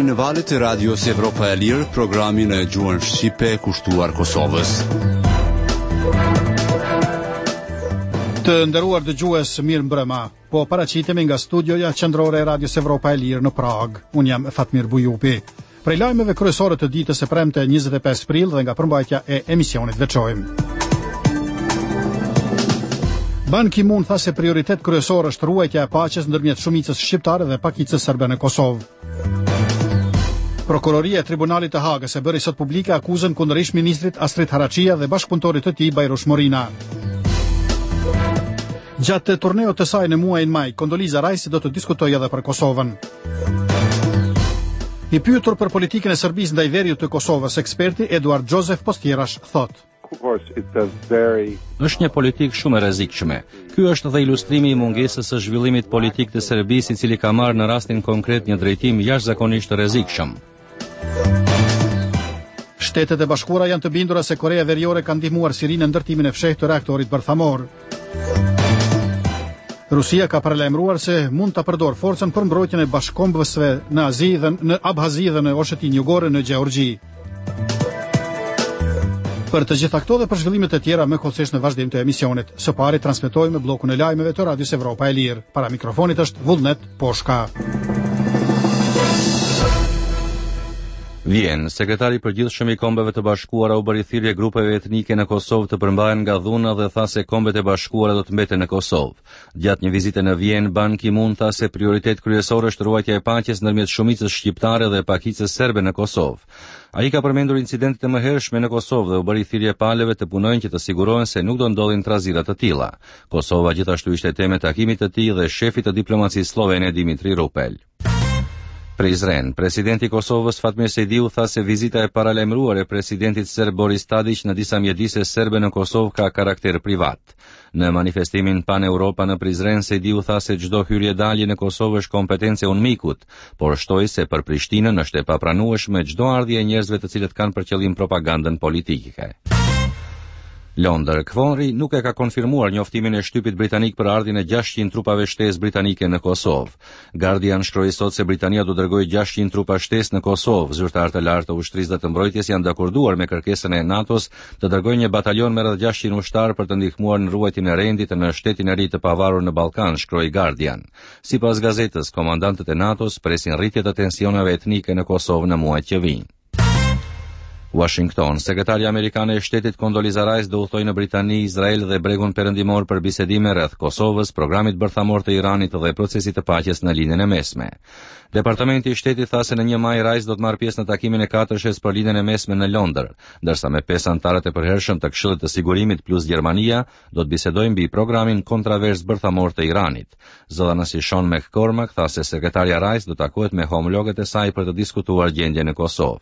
në valët e radios Evropa e Lirë, programin e gjuhën shqipe kushtuar Kosovës. Të nderuar dëgjues, mirë mbrëma. Po paraqitemi nga studioja qendrore e radios Evropa e Lirë në Prag. Unë jam Fatmir Bujupi. Prej lajmeve kryesore të ditës së premte 25 prill dhe nga përmbajtja e emisionit veçojmë. Ban Ki-moon tha se prioritet kryesor është ruajtja e paqes ndërmjet shumicës shqiptare dhe pakicës serbe në Kosovë. Prokuroria e Tribunalit të Hagës e bëri sot publike akuzën kundër ish-ministrit Astrid Haraçia dhe bashkëpunëtorit të tij Bajrush Morina. Gjatë turneut të saj në muajin maj, Kondoliza Rajsi do të diskutojë edhe për Kosovën. I pyetur për politikën e Serbisë ndaj veriut të Kosovës, eksperti Eduard Josef Postierash thotë: Është një politikë shumë e rrezikshme. Ky është dhe ilustrimi i mungesës së zhvillimit politik të Serbisë, i cili ka marrë në rastin konkret një drejtim jashtëzakonisht të rrezikshëm. Shtetet e Bashkuara janë të bindura se Korea Veriore ka ndihmuar Sirinë në ndërtimin e fshehtë të reaktorit bërthamor. Rusia ka paralajmëruar se mund ta përdorë forcën për mbrojtjen e bashkëkombësve në Abhazi dhe në Oshetin Jugore në Gjeorgji. Për të gjitha këto dhe për zhvillimet e tjera më kollësisht në vazhdim të emisionit. Së pari transmetojmë bllokun e lajmeve të Radios Evropa e Lirë. Para mikrofonit është Vullnet Poshka. Vjen, sekretari i përgjithshëm i Kombeve të Bashkuara u bëri thirrje grupeve etnike në Kosovë të përmbahen nga dhuna dhe tha se Kombet e Bashkuara do të mbeten në Kosovë. Gjatë një vizite në Vjen, Ban Ki-moon tha se prioritet kryesor është ruajtja e paqes ndërmjet shumicës shqiptare dhe pakicës serbe në Kosovë. Ai ka përmendur incidentet e mëhershme në Kosovë dhe u bëri thirrje palëve të punojnë që të sigurohen se nuk do ndodhin trazira të tilla. Kosova gjithashtu ishte temë e takimit të tij dhe shefit të diplomacisë slovene Dimitri Rupel. Prizren, presidenti i Kosovës Fatmir Sejdiu tha se vizita e paralajmëruar e presidentit serb Boris Tadić në disa mjedise serbe në Kosovë ka karakter privat. Në manifestimin Pan-Europa në Prizren, Sejdiu tha se çdo hyrje dalje në Kosovë është kompetencë e UNMIK-ut, por shtoi se për Prishtinën është e papranueshme çdo ardhje e njerëzve të cilët kanë për qëllim propagandën politike. Londër, Kvonri nuk e ka konfirmuar njoftimin e shtypit britanik për ardhjen e 600 trupave shtesë britanike në Kosovë. Guardian shkroi sot se Britania do dërgojë 600 trupa shtesë në Kosovë. Zyrtarët e lartë të ushtrisë dhe të mbrojtjes janë dakorduar me kërkesën e NATO-s të dërgojë një batalion me rreth 600 ushtar për të ndihmuar në ruajtjen e rendit në shtetin e ri të pavarur në Ballkan, shkroi Guardian. Sipas gazetës, komandantët e NATO-s presin rritje të tensioneve etnike në Kosovë në muajt që vijnë. Washington, sekretari amerikane e shtetit Kondoliza Rice do udhtoi në Britani, Izrael dhe Bregun Perëndimor për bisedime rreth Kosovës, programit bërthamor të Iranit dhe procesit të paqes në linjën e mesme. Departamenti i shtetit tha se në 1 maj Rice do të marrë pjesë në takimin e 4-shes për linjën e mesme në Londër, ndërsa me 5 anëtarët e përhershëm të Këshillit të Sigurimit plus Gjermania do të bisedojnë mbi programin kontravers bërthamor të Iranit. Zëdhënësi Sean McCormack tha se sekretaria Rice do takohet me homologët e saj për të diskutuar gjendjen në Kosovë.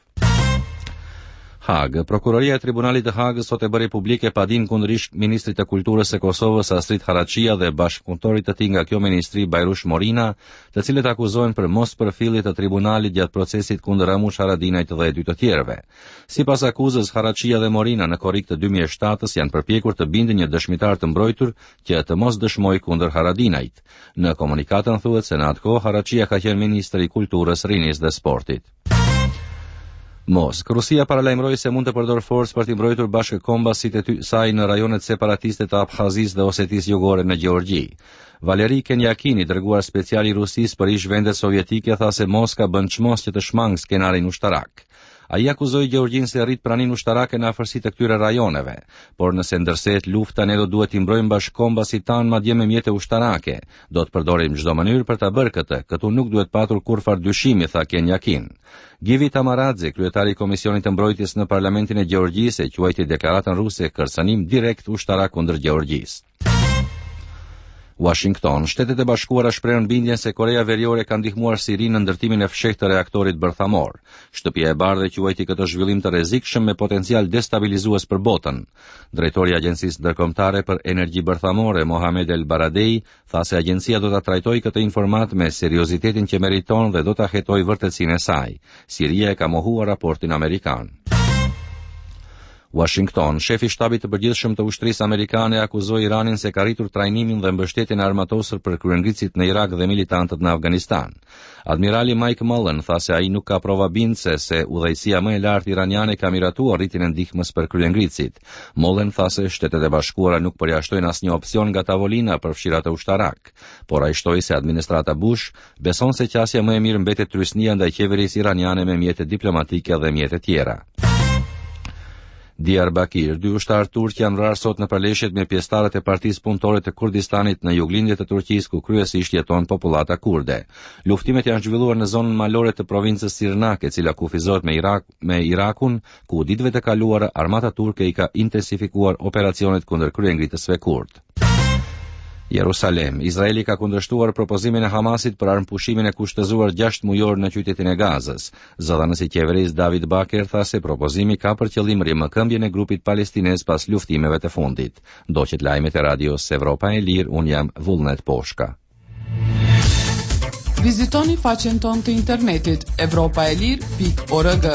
Hagë, prokuroria e Tribunalit të Hagës sot e bëri publike padinë kundër ish-ministrit të kulturës së Kosovës Astrid Haraçia dhe bashkëpunëtorit të tij nga kjo ministri Bajrush Morina, të cilët akuzohen për mospërfillje të tribunalit gjatë procesit kundër Ramush Haradinajt dhe 2 të tjerëve. Sipas akuzës, Haraçia dhe Morina në korrik të 2007-s janë përpjekur të bindin një dëshmitar të mbrojtur që të mos dëshmojë kundër Haradinajt. Në komunikatën thuhet se në atë kohë Haraçia ka qenë ministri i kulturës, rinisë dhe sportit. Moskë, Rusia paralajmëroi se mund të përdorë forcë për të mbrojtur bashkëkombasit e saj në rajonet separatiste të Abhazisë dhe Osetisë Jugore në Gjeorgji. Valeri Kenjakini, dërguar special i Rusisë për ish vendet sovjetike, tha se Moska bën çmosje të shmangë skenarin ushtarak. Ai akuzoi Gjeorgjinë se rrit praninë ushtarake në afërsi të këtyre rajoneve, por nëse ndërsehet lufta ne do duhet t'i mbrojmë bashkëkombasit tanë madje me mjete ushtarake. Do të përdorim çdo mënyrë për ta bërë këtë. Këtu nuk duhet patur kurrfar dyshimi, tha Kenjakin. Givi Tamaradze, kryetari i Komisionit të Mbrojtjes në Parlamentin e Gjeorgjisë, e quajti deklaratën ruse kërcënim direkt ushtarak kundër Gjeorgjisë. Washington, Shtetet e Bashkuara shprehën bindjen se Korea Veriore ka ndihmuar Sirinë në ndërtimin e fshehtë të reaktorit bërthamor. Shtëpia e Bardhë quajti këtë zhvillim të rrezikshëm me potencial destabilizues për botën. Drejtori i Agjencisë Ndërkombëtare për Energji Bërthamore, Mohamed El Baradei, tha se agjencia do ta trajtojë këtë informat me seriozitetin që meriton dhe do ta hetojë vërtetësinë e saj. Siria e ka mohuar raportin amerikan. Washington, shefi shtabit të përgjithshëm të ushtrisë amerikane akuzoi Iranin se ka rritur trajnimin dhe mbështetjen armatosur për kryengritësit në Irak dhe militantët në Afganistan. Admirali Mike Mullen tha se ai nuk ka prova bindëse se udhëheqësia më e lartë iraniane ka miratuar rritjen e ndihmës për kryengritësit. Mullen tha se Shtetet e Bashkuara nuk përjashtojnë asnjë opsion nga tavolina për fshirat ushtarak, por ai shtoi se administrata Bush beson se qasja më e mirë mbetet trysnia ndaj qeverisë iraniane me mjete diplomatike dhe mjete tjera. Diyarbakir, 2 ushtarë turq janë vrarë sot në praleshjet me pjesëtarët e Partisë Punëtore të Kurdistanit në juglindje të Turqisë, ku kryesisht jeton popullata kurde. Luftimet janë zhvilluar në zonën malore të provincës Sirnak, e cila kufizohet me Irakun, ku ditëve të kaluara armata turke i ka intensifikuar operacionet kundër kryengritësve kurd. Jerusalem, Izraeli ka kundërshtuar propozimin e Hamasit për armëpushimin e kushtëzuar 6 mujor në qytetin e Gazës. Zëdhënësi i qeverisë David Baker tha se propozimi ka për qëllim rimëkëmbjen e grupit palestinez pas luftimeve të fundit. Ndoqet lajmet e radios Evropa e Lirë, un jam Vullnet Poshka. Vizitoni faqen tonë të internetit evropaelir.org.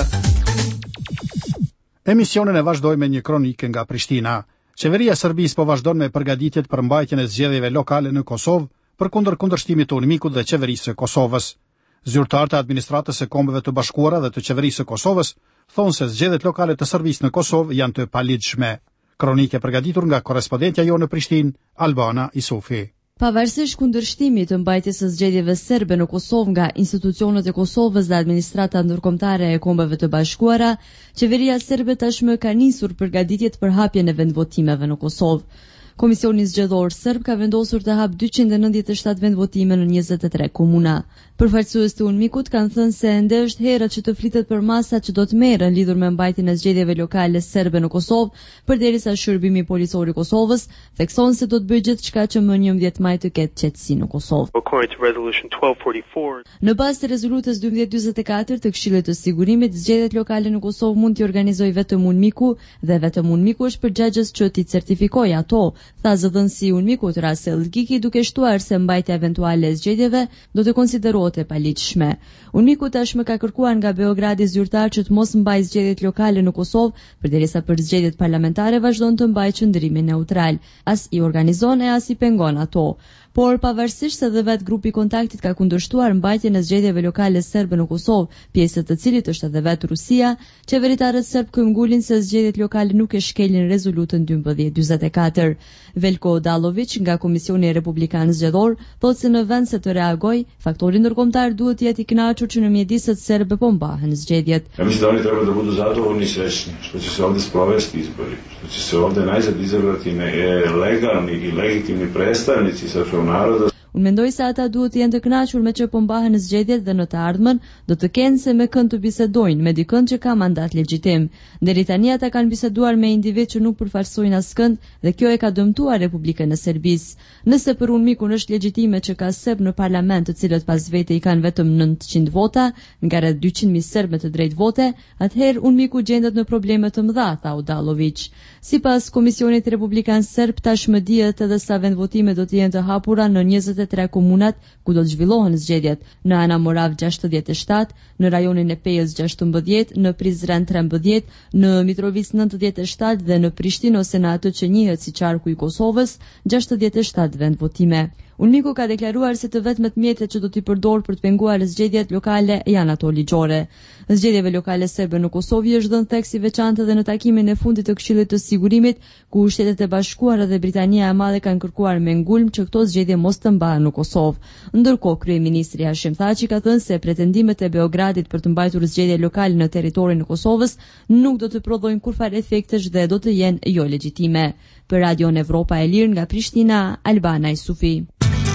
Emisionin e vazhdoj me një kronikë nga Prishtina. Qeveria e Serbisë po vazhdon me përgatitjet për mbajtjen e zgjedhjeve lokale në Kosovë përkundër kundërshtimit të UNMIK-ut dhe qeverisë së Kosovës. Zyrtarët e administratës së Kombeve të Bashkuara dhe të qeverisë së Kosovës thonë se zgjedhjet lokale të Serbisë në Kosovë janë të paligjshme. Kronikë e përgatitur nga korrespondentja jonë në Prishtinë, Albana Isufi. Pavarësisht kundërshtimit të mbajtjes së zgjedhjeve serbe në Kosovë nga institucionet e Kosovës dhe administrata ndërkombëtare e Kombeve të Bashkuara, qeveria serbe tashmë ka nisur përgatitjet për hapjen e vendvotimeve në Kosovë. Komisioni zgjedhor serb ka vendosur të hap 297 vendvotime në 23 komuna. Përfaqësues të UNMIK-ut kanë thënë se ende është hera që të flitet për masat që do të merren lidhur me mbajtjen e zgjedhjeve lokale serbe në Kosovë, përderisa shërbimi policor i Kosovës thekson se do të bëjë gjithçka që më 11 maj të ketë qetësi në Kosovë. Në bazë të rezolutës 1244 të Këshillit të Sigurimit, zgjedhjet lokale në Kosovë mund t'i organizojë vetëm UNMIK-u dhe vetëm UNMIK-u është përgjegjës që t'i certifikojë ato, tha zëdhënësi i UNMIK-ut Rasel Giki, duke shtuar se mbajtja eventuale e zgjedhjeve do të konsiderohet e paligjshme. UNMIK-u tashmë ka kërkuar nga Beogradi zyrtar që të mos mbajë zgjedhjet lokale në Kosovë, përderisa për zgjedhjet parlamentare vazhdon të mbajë qëndrimin neutral. As i organizon e as i pengon ato. Por pavarësisht se dhe vetë grupi i kontaktit ka kundërshtuar mbajtjen e zgjedhjeve lokale serbe në Kosovë, pjesë të cilit është edhe vetë Rusia, qeveritarët serb këmbgulin se zgjedhjet lokale nuk e shkelin rezolutën 1244. Veljko Odalović nga Komisioni Republikan Zgjedhor thotë se në vend se të reagojë, faktori ndërkombëtar duhet të jetë i kënaqur që në mjediset serbe po mbahen zgjedhjet. Ja mislim da oni treba da budu zadovoljni i srećni što će se ovdje sprovesti izbori, što će se ovdje najzad izabrati legalni i legitimni predstavnici srpskog naroda. Unë mendoj se ata duhet të jenë të kënaqur me që po mbahen zgjedhjet dhe në të ardhmen do të kenë se me kënd të bisedojnë me dikën që ka mandat legjitim. Deri tani ata kanë biseduar me individ që nuk përfaqësojnë askënd dhe kjo e ka dëmtuar Republikën e Serbisë. Nëse për UNMIK-un është legjitime që ka serb në parlament, të cilët pas vete i kanë vetëm 900 vota, nga rreth 200.000 serb me të drejtë vote, atëherë UNMIK-u gjendet në probleme të mëdha, tha Odalović. Sipas Komisionit Republikan Serb, tashmë dihet edhe sa vendvotime do të jenë të hapura në 23 komunat ku do të zhvillohen zgjedhjet: në Ana Morav 67, në rajonin e Pejës 16, në Prizren 13, në Mitrovic 97 dhe në Prishtinë ose në atë që njihet si qarku i Kosovës 67 vendvotime. UNMIK-u ka deklaruar se të vetmet mjetet që do t'i përdor për të penguar zgjedhjet lokale janë ato ligjore. Zgjedhjeve lokale serbe në Kosovë është dhënë theks i veçantë edhe në takimin e fundit të Këshillit të Sigurimit, ku Shtetet e Bashkuara dhe Britania e Madhe kanë kërkuar me ngulm që këto zgjedhje mos të mbahen në Kosovë. Ndërkohë, kryeministri Hashim Thaçi ka thënë se pretendimet e Beogradit për të mbajtur zgjedhje lokale në territorin e Kosovës nuk do të prodhojnë kurfar efektesh dhe do të jenë jo legjitime. Për Radion Evropa e Lirë nga Prishtina, Albana Isufi.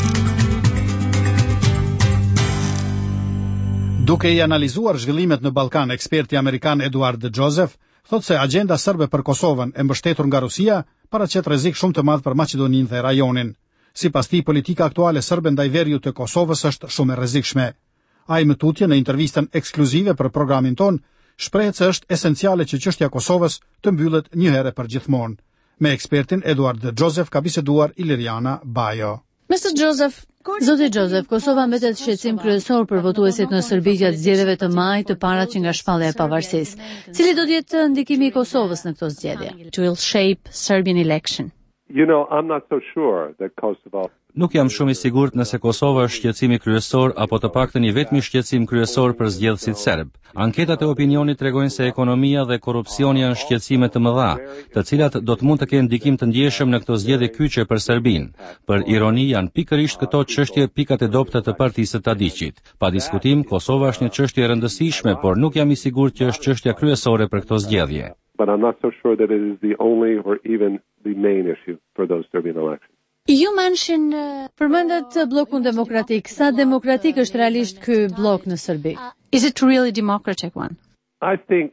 Duke i analizuar zhvillimet në Ballkan, eksperti amerikan Eduard Joseph thotë se agenda serbe për Kosovën e mbështetur nga Rusia paraqet rrezik shumë të madh për Maqedoninë dhe rajonin. Sipas tij, politika aktuale serbe ndaj veriut të Kosovës është shumë e rrezikshme. Ai më tutje në intervistën ekskluzive për programin ton shpreh se është esenciale që çështja e Kosovës të mbyllet një herë për gjithmonë. Me ekspertin Eduard Joseph ka biseduar Iliriana Bajo. Mr. Joseph, Zoti Joseph, Kosova mbetet shqetësim kryesor për votuesit në Serbi gjatë zgjedhjeve të majit të parat që nga shpallja e pavarësisë. Cili do të jetë ndikimi i Kosovës në këto zgjedhje? It will shape Serbian election. I'm not so sure that Kosovo. Nuk jam shumë i sigurt nëse Kosova është shqetësimi kryesor apo të paktën i vetmi shqetësim kryesor për zgjedhësit serb. Anketat e opinionit tregojnë se ekonomia dhe korrupsioni janë shqetësime të mëdha, të cilat do të mund të kenë ndikim të ndjeshëm në këto zgjedhje kyçe për Serbinë. Për ironi janë pikërisht këto çështje pikat e dobta të partisë së Tadiçit. Pa diskutim, Kosova është një çështje e rëndësishme, por nuk jam i sigurt që është çështja kryesore për këto zgjedhje. But I'm not so sure that it is the only or even the main issue for those Serbian elections. You mentioned Përmendet blokun demokratik. Sa demokratik është realisht ky blok në Serbi? is it really democratic one? I think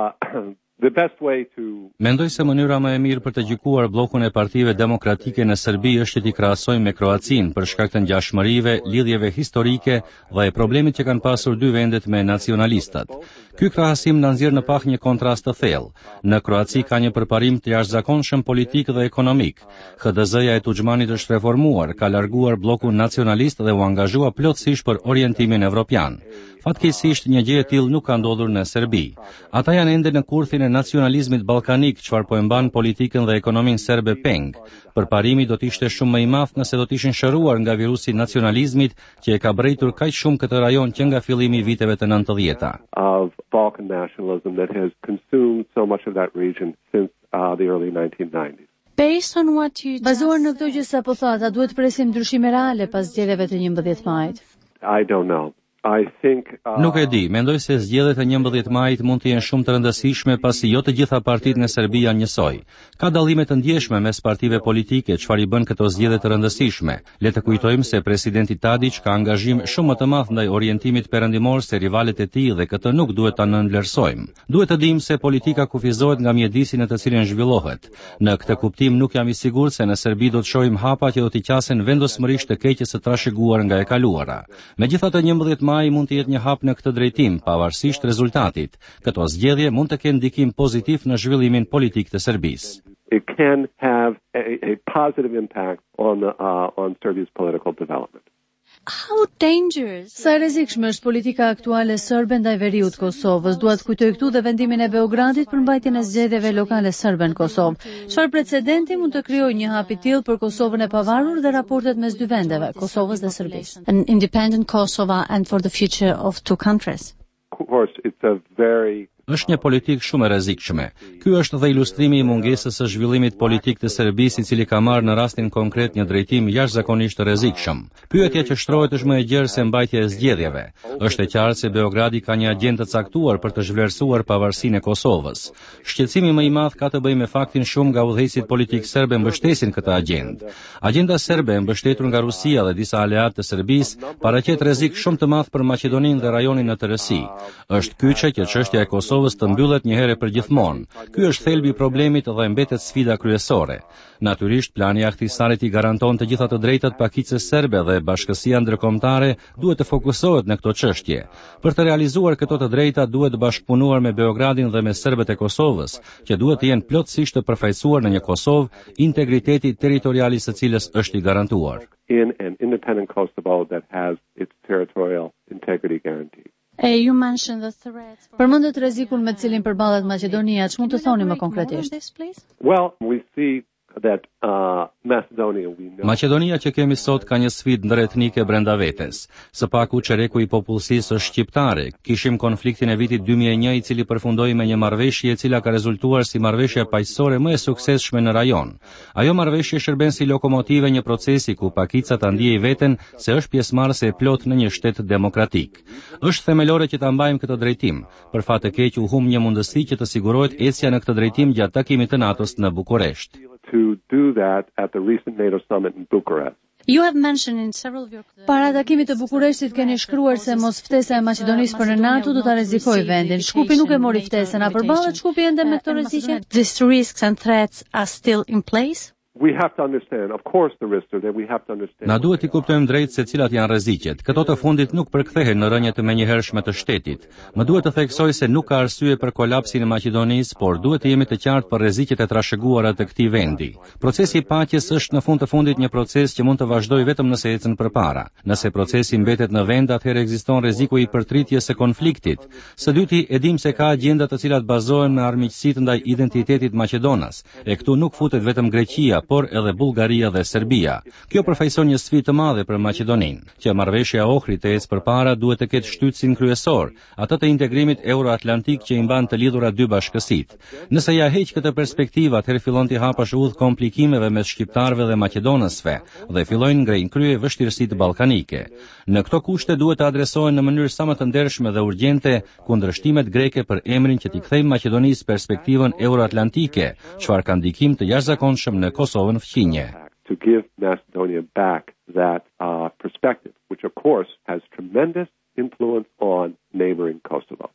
the best way to Mendoj se mënyra më e mirë për të gjykuar bllokun e partive demokratike në Serbi është që t'i krahasojmë me Kroacinë për shkak të ngjashmërive, lidhjeve historike dhe e problemit që kanë pasur dy vendet me nacionalistat. Ky krahasim na nxjerr në pak një kontrast të thellë. Në Kroaci ka një përparim të jashtëzakonshëm politik dhe ekonomik. HDZ-ja e Tuxmanit është reformuar, ka larguar bllokun nacionalist dhe u angazhua plotësisht për orientimin evropian. Fatkeqësisht një gjë e tillë nuk ka ndodhur në Serbi. Ata janë ende në kurthin e nacionalizmit ballkanik, çfarë po e mban politikën dhe ekonominë serbe peng. Përparimi do të ishte shumë më i madh nëse do të ishin shëruar nga virusi nacionalizmit që e ka brejtur kaq shumë këtë rajon që nga fillimi i viteve të 90-ta. Of Balkan nationalism that has consumed so much of that region since the early 1990s. Based on what you Bazuar në këto që sapo thata, duhet presim ndryshime reale pas zgjedhjeve të 11 majit. I don't know. I think Nuk e di, mendoj se zgjedhjet e 11 majit mund të jenë shumë të rëndësishme pasi jo të gjitha partitë në Serbi janë njësoj. Ka dallime të ndjeshme mes partive politike, çfarë i bën këto zgjedhje të rëndësishme. Le të kujtojmë se presidenti Tadić ka angazhim shumë më të madh ndaj orientimit perëndimor se rivalet e tij dhe këtë nuk duhet ta nënvlerësojmë. Duhet të dimë se politika kufizohet nga mjedisi në të cilin zhvillohet. Në këtë kuptim nuk jam i sigurt se në Serbi do të shohim hapa që do t'i qasen vendosmërisht të keqes së trashëguar nga e kaluara. Megjithatë 11 maj mund të jetë një hap në këtë drejtim, pavarësisht rezultatit. Këto zgjedhje mund të kenë ndikim pozitiv në zhvillimin politik të Serbisë. it can have a positive impact on Serbia's political development. How dangerous? Sa e rrezikshme është politika aktuale serbe ndaj veriut Kosovës? Dua të kujtoj këtu dhe vendimin e Beogradit për mbajtjen e zgjedhjeve lokale serbe në Kosovë. Çfarë precedenti mund të krijojë një hap i tillë për Kosovën e pavarur dhe raportet mes dy vendeve, Kosovës dhe Serbisë? An independent Kosovo and for the future of two countries. Of course, it's a very Është një politik shumë e rrezikshme. Ky është dhe ilustrimi i mungesës së zhvillimit politik të Serbisë, i cili ka marrë në rastin konkret një drejtim jashtëzakonisht të rrezikshëm. Pyetja që shtrohet është më e gjerë se mbajtja e zgjedhjeve. Është e qartë se Beogradi ka një agjendë të caktuar për të zhvlerësuar pavarësinë e Kosovës. Shqetësimi më i madh ka të bëjë me faktin shumë nga udhëheqësit politik serbe mbështesin këtë agjendë. Agjenda serbe, mbështetur nga Rusia dhe disa aleatë të Serbisë, paraqet rrezik shumë të madh për Maqedoninë dhe rajonin në tërësi. Është kyçe që çështja e Kosovës të mbyllet një herë për gjithmonë. Ky është thelbi i problemit dhe mbetet sfida kryesore. Natyrisht, plani i Ahtisarit i garanton të gjitha të drejtat pakicës serbe dhe bashkësia ndërkombëtare duhet të fokusohet në këto çështje. Për të realizuar këto të drejta duhet të bashkëpunuar me Beogradin dhe me serbët e Kosovës, që duhet të jenë plotësisht të përfaqësuar në një Kosovë, integriteti territorial i së cilës është i garantuar. in an independent Kosovo that has its territorial integrity guaranteed. You mentioned the threats. Përmendet rrezikun me të cilin përballet Maqedonia, ç'mund të thoni më konkretisht? Well, we see that Macedonia, we know. Maqedonia që kemi sot ka një sfidë ndëretnike brenda vetes. Së paku çereku i popullsisë është shqiptare. Kishim konfliktin e vitit 2001 i cili përfundoi me një marrëveshje e cila ka rezultuar si marrëveshja paqësore më e suksesshme në rajon. Ajo marrëveshje shërben si lokomotive një procesi ku pakica ta ndiejë veten se është pjesëmarrëse e plot në një shtet demokratik. Është themelore që ta mbajmë këtë drejtim. Për fat të keq u humb një mundësi që të sigurohet ecja në këtë drejtim gjatë takimit të NATO-s në Bukuresht. To do that at the recent NATO summit in Bucharest. You have mentioned in several of your Para takimit të Bukureshtit keni shkruar se mos ftesa e Maqedonisë për në NATO do ta rrezikojë vendin. Shkupi nuk e mori ftesën, a përballet Shkupi ende me këto rreziqe? These risks and threats are still in place? We have to understand, of course the risks are there, we have to understand. Na duhet I kuptojmë drejt se cilat janë rreziqet. Këto të fundit nuk përkthehen në rënje të menjëhershme të shtetit. Më duhet të theksoj se nuk ka arsye për kolapsin e Maqedonisë, por duhet të jemi të qartë për rreziqet e trashëguara të këtij vendi. Procesi I paqes është në fund të fundit një proces që mund të vazhdojë vetëm nëse ecën përpara. Nëse procesi mbetet në vend, atëherë ekziston rreziku I përtritjes së konfliktit. Së dyti, e dim se ka agjenda të cilat bazohen në armiqësi ndaj identitetit Maqedonas, e këtu nuk futet vetëm Greqia, por edhe Bullgaria dhe Serbia. Kjo përfaqëson një sfidë të madhe për Maqedoninë, që marrëveshja e Ohrit të ecë përpara duhet të ketë shtytsin kryesor, atë të integrimit euroatlantik që I mban të lidhura dy bashkësitë. Nëse ja heq këtë perspektivë, atëherë fillon të hapash udhë komplikimeve mes shqiptarëve dhe maqedonësve dhe fillojnë ngrejnë krye vështirësitë ballkanike. Në këto kushte duhet të adresohen në mënyrë sa më të ndershme dhe urgjente kundërshtimet greke për emrin që t'i kthejmë Maqedonisë perspektivën euroatlantike, çfarë ka ndikim të jashtëzakonshëm në Kosovën fqinje. To give Macedonia back that perspective, which of course has tremendous influence on neighboring Kosovo.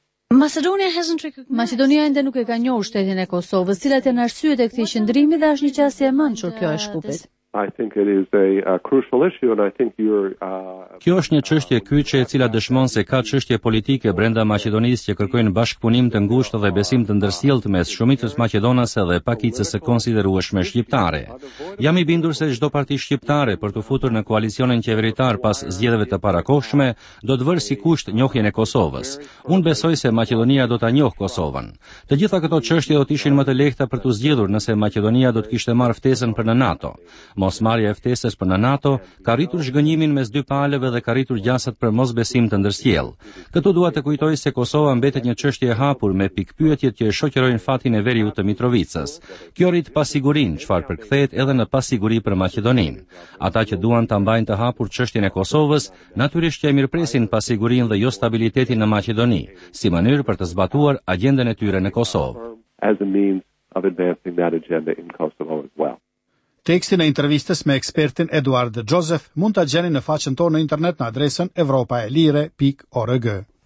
Maqedonia ende nuk e ka njohur shtetin e Kosovës, cilat janë arsyet e këtij qëndrimi dhe është një qasje e mençur kjo e Shkupit. I think it is a crucial issue, and I think you're. Kjo është një çështje kyçe e cila dëshmon se ka çështje politike brenda Maqedonisë që kërkojnë bashkëpunim të ngushtë dhe besim të ndërsjellët mes shumicës maqedonase dhe pakicës së konsiderueshme shqiptare. Jam I bindur se çdo parti shqiptare për të futur në koalicionin qeveritar pas zgjedhjeve të parakohshme do të vërë si kusht njohjen e Kosovës. Unë besoj se Maqedonia do ta njohë Kosovën. Të gjitha këto çështje do të ishin më të lehta për të zgjedhur nëse Maqedonia do të kishte marrë ftesën për në NATO. Mosmarrja e ftesës për në NATO ka rritur zhgënjimin mes dy palëve dhe ka rritur gjasat për mosbesim të ndërsjell. Këtu dua të kujtoj se Kosova mbetet një çështje e hapur me pikpyetjet që e shoqërojnë fatin e veriut të Mitrovicës. Kjo rrit pasigurinë, çfarë përkthehet edhe në pasiguri për Maqedoninë. Ata që duan ta mbajnë të hapur çështjen e Kosovës, natyrisht që e mirpresin pasigurinë dhe jo stabilitetin në Maqedoni, si mënyrë për të zbatuar agjendën e tyre në Kosovë. As a means of advancing that agenda in Kosovo as well. Tekstin e intervistës me ekspertin Eduard Joseph mund ta gjeni në faqen tonë në internet në adresën evropaelire.org.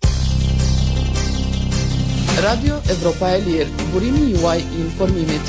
Radio Evropa e Lirë, burimi juaj I informimit.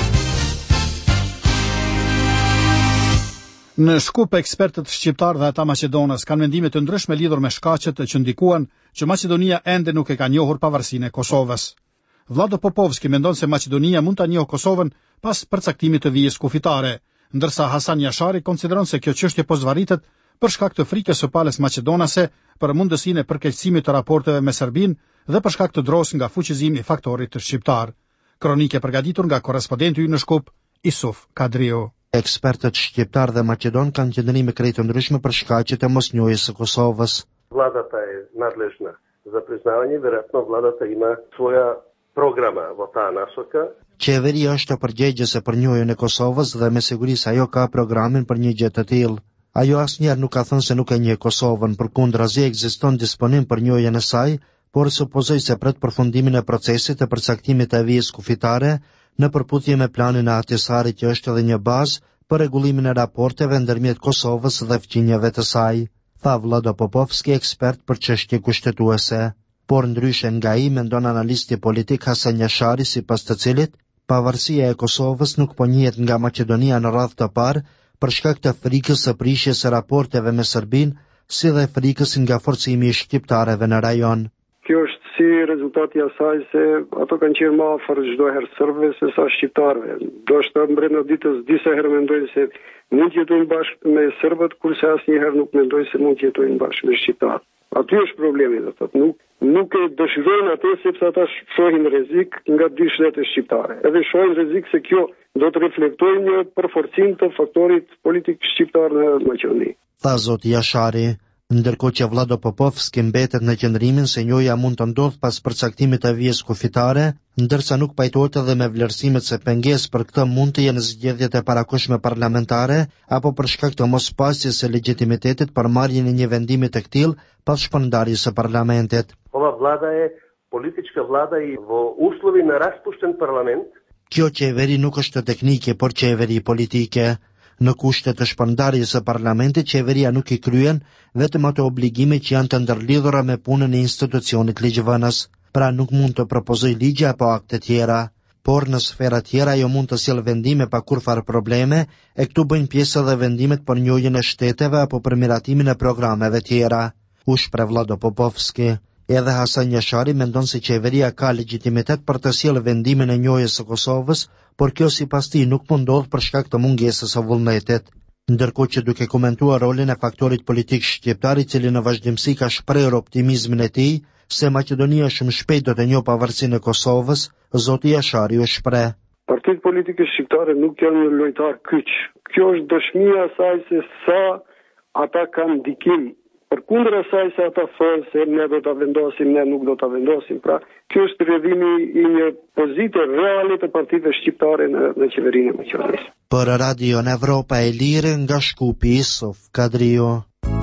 Në Shkup, ekspertët shqiptar dhe ata maqedonës kanë mendime të ndryshme lidhur me shkaqet që ndikuan që Maqedonia ende nuk e ka njohur pavarësinë e Kosovës. Vlado Popovski mendon se Maqedonia mund ta njohë Kosovën pas përcaktimit të vijës kufitare, ndërsa Hasan Jashari konsideron se kjo çështje po zvarritet për shkak të frikës së palës maqedonase për mundësinë e përkeqësimit të raporteve me Serbinë dhe për shkak të dros nga fuqizimi I faktorit të shqiptar. Kronikë përgatitur nga korrespondenti ynë në Shkup, Isuf Kadriu. Ekspertët shqiptar dhe maqedon kanë qëndrime krejt të ndryshme për shkaqet e mosnjohjes së Kosovës. Владата е надлежна за признавање, веројатно владата има своја programa во таа насока. Qeveria është përgjegjëse për njohjen e Kosovës dhe me siguri se ajo ka programin për një gjë të tillë. Ajo asnjëherë nuk ka thënë se nuk e njeh Kosovën, përkundrazi ekziston disponim për njohjen e saj, por supozoj se pret përfundimin e procesit të përcaktimit të vijës kufitare në përputhje me planin e Ahtisarit që është edhe një bazë për rregullimin e raporteve ndërmjet Kosovës dhe fqinjeve të saj, tha Vlado Popovski, ekspert për çështje kushtetuese. Por ndryshe nga ai mendon analisti politik Hasan Jashari, sipas të cilit pavarësia e Kosovës nuk po njihet nga Maqedonia në radhë të parë për shkak të frikës së prishjes së raporteve me Serbinë, si dhe frikës nga forcimi I shqiptarëve në rajon. Kjo është si rezultati I asaj se ato kanë qenë më afër çdo herë serbëve se sa shqiptarëve. Do të brenda ditës disa herë mendojnë se mund të jetojnë bashkë me serbët, kurse asnjëherë nuk mendojnë se mund të jetojnë bashkë me shqiptarët. Aty është problemi, do të thotë, nuk e dëshirojnë atë sepse ata shohin rrezik nga dy shtete shqiptare. Edhe shohin rrezik se kjo do të reflektojë një përforcim të faktorit politik shqiptar në Maqedoni. Tha zoti Jashari, ndërkohë që Vlado Popovski mbetet në qëndrimin se njohja mund të ndodhë pas përcaktimit të vijës kufitare, ndërsa nuk pajtohet edhe me vlerësimet se pengesë për këtë mund të jenë zgjedhjet e parakohshme parlamentare apo për shkak të mospasjes së legjitimitetit për marrjen e një vendimi të tillë pas shpërndarjes së parlamentit. Ova vlada e politička vlada I vo uslovi na raspušten parlament. Kjo qeveri nuk është teknike, por qeveri politike. Në kushtet të shpërndarjes së parlamentit, qeveria nuk I kryen vetëm ato obligime që janë të ndërlidhura me punën e institucionit ligjvënës, pra nuk mund të propozoj ligje apo akte tjera. por në sfera tjera ajo mund të sjellë vendime pa kurfar probleme, e këtu bëjnë pjesë edhe vendimet për njojën e shteteve apo për miratimin e programeve tjera. U shpreh Vlado Popovski. Edhe Hasan Jashari mendon se qeveria ka legjitimitet për të sjellë vendimin e njojës së Kosovës, por kjo sipas tij nuk mund ndodh për shkak të mungesës së vullnetit. Ndërkohë që duke komentuar rolin e faktorit politik shqiptar i cili në vazhdimsi ka shprehur optimizmin e tij se Maqedonia shumë shpejt do të njohë pavarësinë e Kosovës, zoti Jashari u shpreh. Partitë politike shqiptare nuk janë një lojtar kyç. Kjo është dëshmia e saj se sa ata kanë ndikim. Përkundër asaj se ata thonë se ne do ta vendosim, ne nuk do ta vendosim. Pra, kjo është rrjedhimi i një pozite reale të partive shqiptare në qeverinë e Maqedonisë. Për Radio Evropa e Lirë nga Shkupi, Sof Kadrio.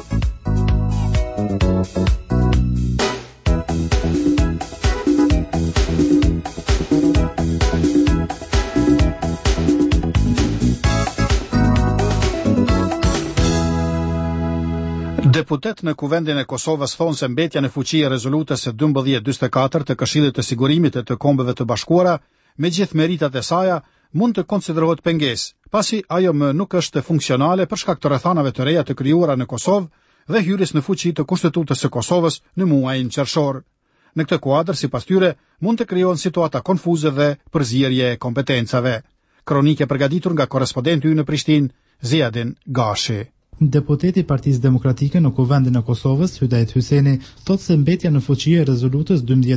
Deputet në Kuvendin e Kosovës thonë se mbetja në fuqi e rezolutës së 1244 të Këshillit të Sigurimit të Kombeve të Bashkuara, me gjithë meritat e saj, mund të konsiderohet pengesë, pasi ajo më nuk është funksionale për shkak të rrethanave të reja të krijuara në Kosovë dhe hyrjes në fuqi të Kushtetutës së Kosovës në muajin qershor. Në këtë kuadër, sipas tyre, mund të krijohen situata konfuze dhe përzierje e kompetencave. Kronikë e përgatitur nga korrespondenti ynë në Prishtinë, Ziadin Gashi. Deputeti i Partisë Demokratike në Kuvendin e Kosovës, Hydait Hyseni, thotë se mbetja në fuqi e rezolutës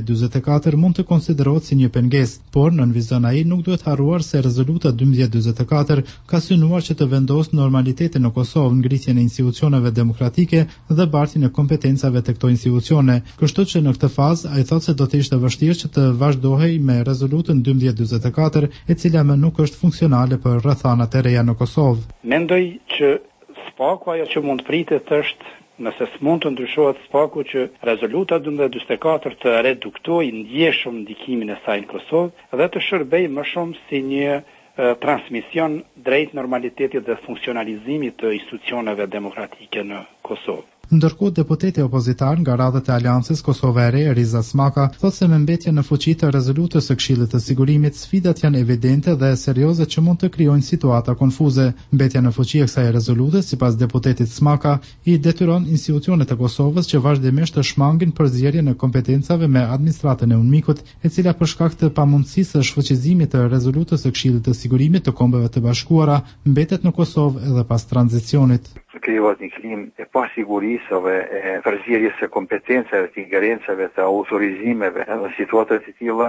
1244 mund të konsiderohet si një pengesë, por nënvizon ai nuk duhet harruar se rezoluta 1244 ka synuar që të vendosë normalitetin në Kosovë, ngritjen e institucioneve demokratike dhe bartjen e kompetencave të këto institucione. Kështu që në këtë fazë ai thotë se do të ishte vështirë që të vazhdohej me rezolutën 1244, e cila më nuk është funksionale për rrethanat e reja në Kosovë. Mendoj që spaku ajo që mund pritet është, nëse s'mund të ndryshohet spaku, që rezoluta 1244 të reduktojë ndjeshëm ndikimin e saj në Kosovë dhe të shërbejë më shumë si një transmision drejt normalitetit dhe funksionalizimit të institucioneve demokratike në Kosovë. Ndërkohë, deputeti opozitar nga radhët e Aleancës Kosova e Re, Riza Smaka, thotë se me mbetjen në fuqi të rezolutës së Këshillit të Sigurimit, sfidat janë evidente dhe serioze që mund të krijojnë situata konfuze. Mbetja në fuqi e kësaj rezolute, sipas deputetit Smaka, i detyron institucionet e Kosovës që vazhdimisht të shmangin përzierjen e kompetencave me administratën e UNMIK-ut, e cila për shkak të pamundësisë së shfuqizimit të rezolutës së Këshillit të Sigurimit të Kombeve të Bashkuara, mbetet në Kosovë edhe pas tranzicionit. Krijohet një klimë e pasigurisë dhe e përzierjes së kompetencave, të ingerencave, të autorizimeve në situata të tilla,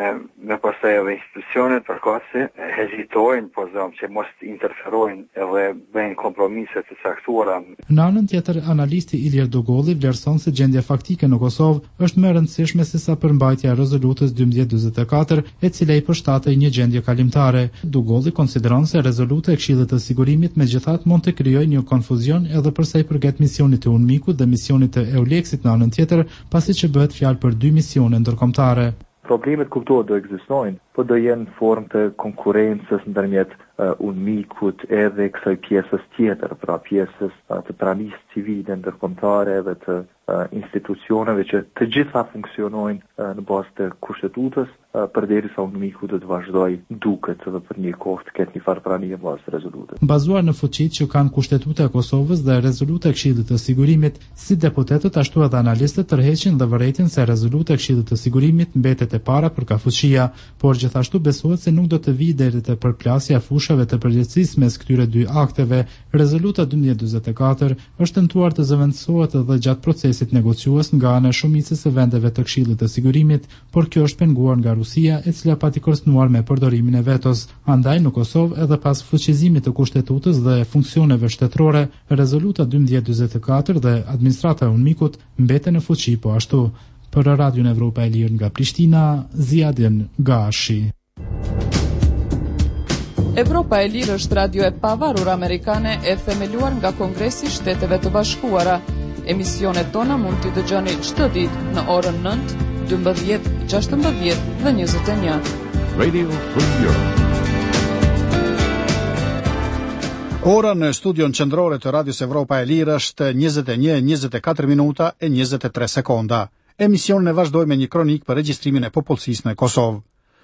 me pastaj edhe institucionet përkatëse hezitojnë, po them që mos interferojnë edhe bëjnë kompromise të caktuara. Në anën tjetër, analisti Ilir Dugolli vlerëson se gjendja faktike në Kosovë është më e rëndësishme se sa përmbajtja e rezolutës 1244, e cila i përshtatej një gjendje kalimtare. Dugolli konsideron se rezoluta e Këshillit të Sigurimit megjithatë mund të krijojë një konfuzion edhe për sa i përket misionit të UNMIK-ut dhe misionit të EULEX-it në anën tjetër, pasi që bëhet fjalë për dy misione ndërkombëtare. Problemet kuptohet do ekzistojnë, po do jenë në formë të konkurrencës ndërmjet UNMIK-ut edhe kësaj pjesës tjetër, pra pjesës të pranisë civile ndërkombëtare dhe të institucioneve që të gjitha funksionojnë në bazë të kushtetutës, përderisa UNMIK-u do të vazhdojë duket edhe për një kohë të ketë një farë pranie bazë të rezolutës. Bazuar në fuqitë që kanë Kushtetuta e Kosovës dhe rezoluta e Këshillit të Sigurimit, si deputetët ashtu edhe analistët tërheqin dhe vërejtin se rezoluta e Këshillit të Sigurimit mbetet e para për ka fuqia, por gjithashtu besohet se nuk do të vijë deri te përplasja e fushave të përgjegjësisë mes këtyre dy akteve. Rezoluta 1244 është tentuar të zëvendësohet edhe gjatë procesit negociues nga ana e shumicës së vendeve të Këshillit të Sigurimit, por kjo është penguar nga Rusia, e cila pati kërcënuar me përdorimin e vetos. Andaj në Kosovë, edhe pas fuqizimit të kushtetutës dhe funksioneve shtetërore, rezoluta 1244 dhe administrata e UNMIK-ut mbeten në fuqi po ashtu. Për Radion Evropa e Lirë nga Prishtina, Ziadin Gashi. Evropa e Lirë është radio e pavarur amerikane e themeluar nga Kongresi i Shteteve të Bashkuara. Emisionet tona mund t'i dëgjoni çdo ditë në orën 9, 12, 16 dhe 21. Radio Free Europe. Ora në studion qendrore të Radios Evropa e Lirë është 21:24 minuta e 23 sekonda. Emisionin e vazhdoi me një kronik për regjistrimin e popullsisë në Kosovë.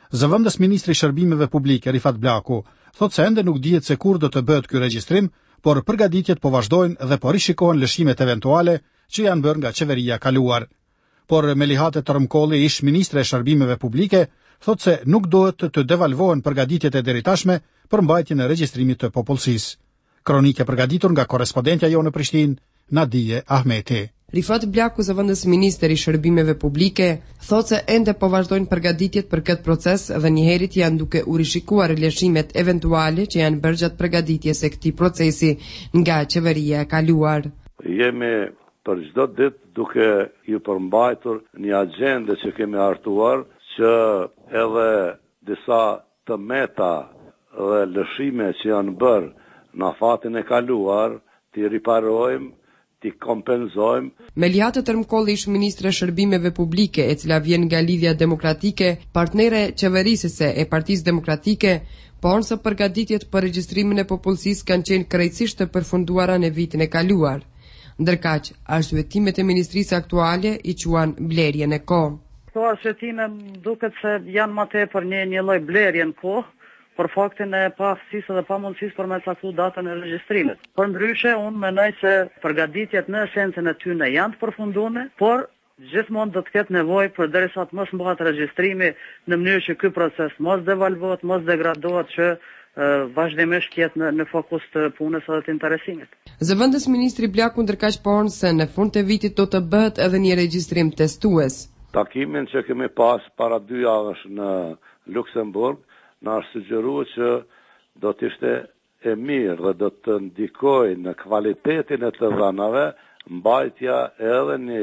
Zëvendës ministri i Shërbimeve Publike Rifat Blaku thotë se ende nuk dihet se kur do të bëhet ky regjistrim, por përgatitjet po vazhdojnë dhe po rishikohen lëshimet eventuale që janë bërë nga qeveria kaluar. Por Melihate Tërmkolli, ish ministre e Shërbimeve Publike, thotë se nuk duhet të devalvohen përgatitjet e deritashme për mbajtjen e regjistrimit të popullsisë. Kronikë e përgatitur nga korrespondentja jonë në Prishtinë, Nadije Ahmeti. Rifat Blaku, zëvendës minister i Shërbimeve Publike, thotë se ende po vazhdojnë përgatitjet për këtë proces dhe njëherët janë duke u rishikuar lëshimet eventuale që janë bërë gjatë përgatitjes së këtij procesi nga qeveria e kaluar. Jemi për çdo ditë duke ju përmbajtur një agjende që kemi hartuar që edhe disa tëmeta dhe lëshime që janë bërë në fatin e kaluar t'i riparojmë, t'i kompenzojmë. Melihate Tërmkolli, ish ministre e Shërbimeve Publike, e cila vjen nga Lidhja Demokratike, partnere qeverisëse e Partisë Demokratike, por se përgatitjet për regjistrimin e popullsisë kanë qenë krejtësisht të përfunduara në vitin e kaluar. Ndërkaq, arsyetimet e ministrisë aktuale i quan blerjen e kohë. Këto arsyetime duket se janë më tepër një lloj blerje në kohë, për faktin e paaftësisë dhe pamundësisë për me caktuar datën e regjistrimit. Por ndryshe, unë mendoj se përgatitjet në esencën e tyre janë të përfunduara, por gjithmonë do të ketë nevojë përderisa të mos mbahet regjistrimi në mënyrë që ky proces mos devalvohet, mos degradohet, që vazhdimisht jetë në fokus të punës edhe të interesimit. Zëvendës ministri Blaku ndërkaq pohon se në fund të vitit do të bëhet edhe një regjistrim testues. Takimin që kemi pas para 2 javësh në Luksemburg na sugjeruar që do të ishte e mirë dhe do të ndikojë në kvalitetin e të dhënave mbajtja edhe një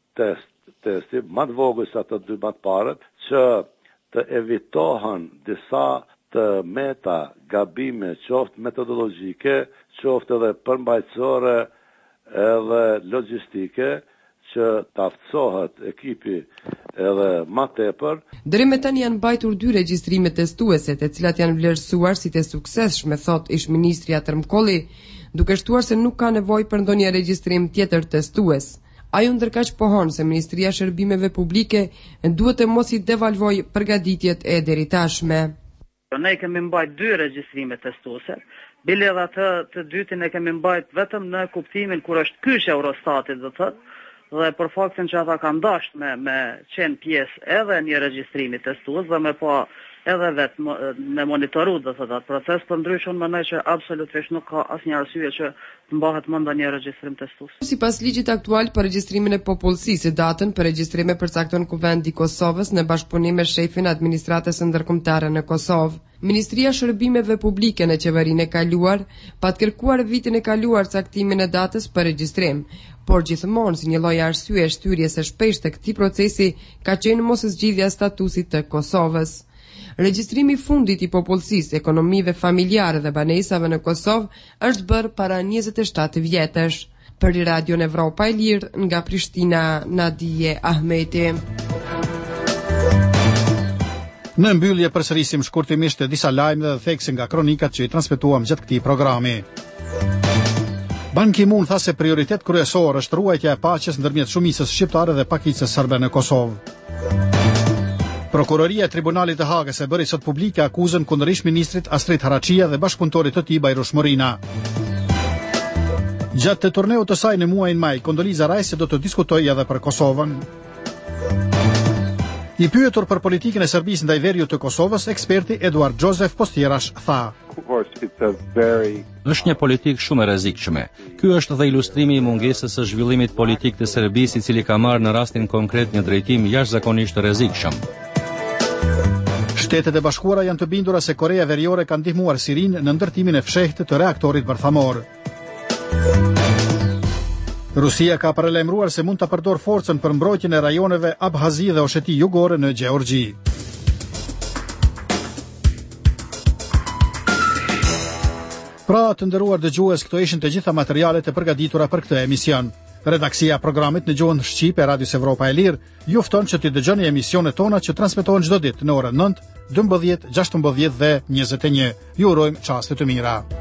testi më të vogël se ato 2 më të parët, që të evitohen disa të meta gabime, qoftë metodologjike, qoftë edhe përmbajtësore edhe logjistike, që taftësohet ekipi edhe më tepër. Deri më tani janë mbajtur 2 regjistrime testuese, të cilat janë vlerësuar si të suksesshme, thot ish ministri Tërmkolli, duke shtuar se nuk ka nevojë për ndonjë regjistrim tjetër testues. Ai ndërkaq pohon se Ministria e Shërbimeve Publike duhet të mos i devalvojë përgatitjet e deritashme. Ne kemi mbajt 2 regjistrime testuese, bile edhe të dytin e kemi mbajt vetëm në kuptimin kur është kyç Eurostatit, do thotë, dhe për faktin që ata kanë dashur me qenë pjesë edhe një regjistrimi testues dhe me pa edhe vetë me monitoru do thotë atë proces, për ndryshe unë mendoj që absolutisht nuk ka asnjë arsye që të mbahet më ndonjë regjistrim testues. Sipas ligjit aktual për regjistrimin e popullsisë, datën për regjistrim e përcakton Kuvendi i Kosovës në bashkëpunim me shefin e administratës ndërkombëtare në Kosovë. Ministria e Shërbimeve Publike në qeverinë e kaluar pa të kërkuar vitin e kaluar caktimin e datës për regjistrim, por gjithmonë si një lloj arsye shtyrjes së shpeshtë të këtij procesi ka qenë moszgjidhja e statusit të Kosovës. Regjistrimi i fundit i popullsisë, ekonomive familjare dhe banesave në Kosovë është bërë para 27 vjetësh. Për Radio Evropa e Lirë nga Prishtina, Nadije Ahmeti. Në mbyllje përsërisim shkurtimisht disa lajme dhe thekse nga kronikat që i transmetuam gjatë këtij programi. Ban Ki-moon tha se prioritet kryesor është ruajtja e paqes ndërmjet shumicës shqiptare dhe pakicës serbe në Kosovë. Prokuroria e Tribunalit të Hagës e bëri sot publike akuzën kundër ish-ministrit Astrid Haraçia dhe bashkëpunëtorit të tij Bajrush Morina. Gjatë të turneut të saj në muajin maj, Kondoliza Rice do të diskutojë edhe për Kosovën. I pyetur për politikën e Serbisë ndaj veriut të Kosovës, eksperti Eduard Joseph Postierash tha: Është një politikë shumë e rrezikshme. Ky është dhe ilustrimi i mungesës së zhvillimit politik të Serbisë, i cili ka marrë në rastin konkret një drejtim jashtëzakonisht të rrezikshëm. Shtetet e Bashkuara janë të bindura se Korea Veriore ka ndihmuar Sirinë në ndërtimin e fshehtë të reaktorit bërthamor. Rusia ka paralajmëruar se mund të përdor forcën për mbrojtjen e rajoneve Abhazi dhe Osheti Jugore në Gjeorgji. Pra, të nderuar dëgjues, këto ishin të gjitha materialet e përgatitura për këtë emision. Redaksia e programit në gjuhën shqipe e Radios Evropa e Lirë ju fton që të dëgjoni emisionet tona që transmetohen çdo ditë në orën 9, 12, 16 dhe 21. Ju urojmë çaste të mira.